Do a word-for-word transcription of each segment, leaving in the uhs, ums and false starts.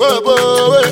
Whoa, whoa,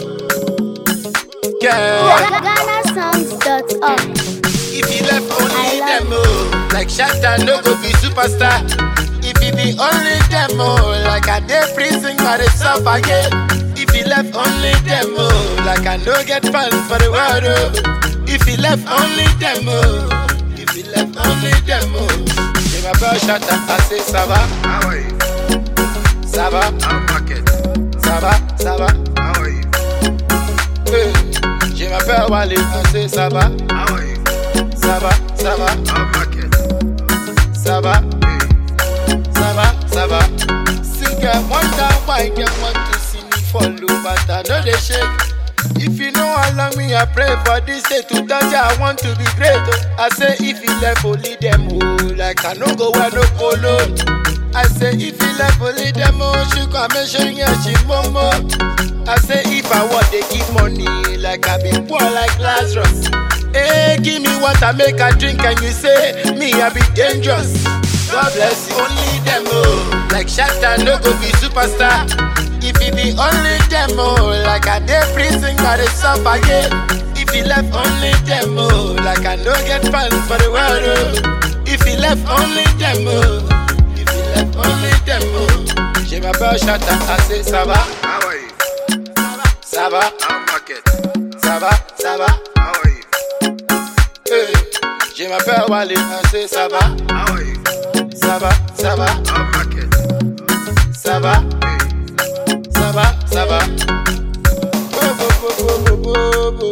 yeah. Ghana Songs dot org. If you left only demo, like Shatta no go be superstar. If you be only demo, like I dey prison by the suffer, yeah. If you left only demo, like I no get fans for the world, oh. If you left only demo, if you left only demo, say my bro Shatta, I say ça va, How are you? ça va, I'm market. ça va, ça va. How are you? Hey. Je m'appelle Wally, I say ça va, How are you? ça va, ça va, I'm market. ça va. Hey. Ça va, ça va. Sing a one time, why you want to see me follow, but I know they shake. If you know how long me I pray for this day to touch, I want to be great. Oh. I say if you left only them, oh, like I no go where no alone. I say if you left only them, oh, she come and show you she momo. I say if I want they give money, like I be poor like Lazarus. Hey, give me water, make a drink, and you say me I be dangerous. God bless you. Only demo, like Shatta no go be superstar. If you be only demo, like I dey prison by the suffer, yeah. If you left only demo, like I no get fans for the world, oh. If you left only demo, if you left only demo, je m'appelle Shatta, I say ça va, How are you? ça va, I'm market. ça va, ça va. How are you? Hey. Je m'appelle Wally, I say ça va, How are you? ça va, ça va, I'm market. ça va. Hey. Ça va, ça va. Bo, bo, bo, bo, bo, bo.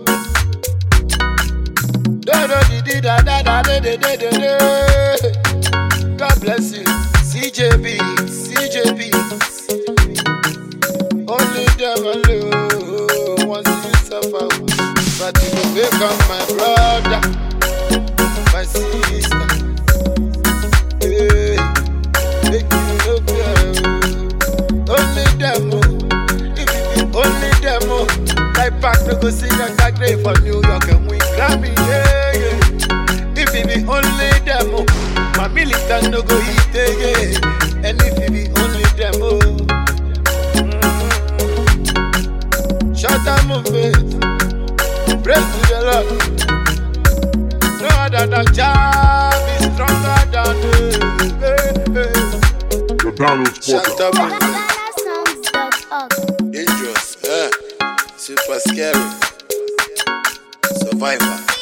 Do, do, di, di, da, da, da, de, de, de, de, de. God bless you. C J B, C J B. Only them alone wants you suffer. But you will become my brother, my sister. Hey, make you look good. Only demo, if you be only demo, like back no go sing a tag day for New York and win Grammy, yeah, yeah. If you be only demo, my militant no go hit again. And if you be only demo, mm-hmm. Shatta movement, praise to the Lord. No other than Jah is stronger than me. Hey, hey. The Download Shatta movement. Ghana Songs dot org. Dangerous, eh? Super scary. Survivor.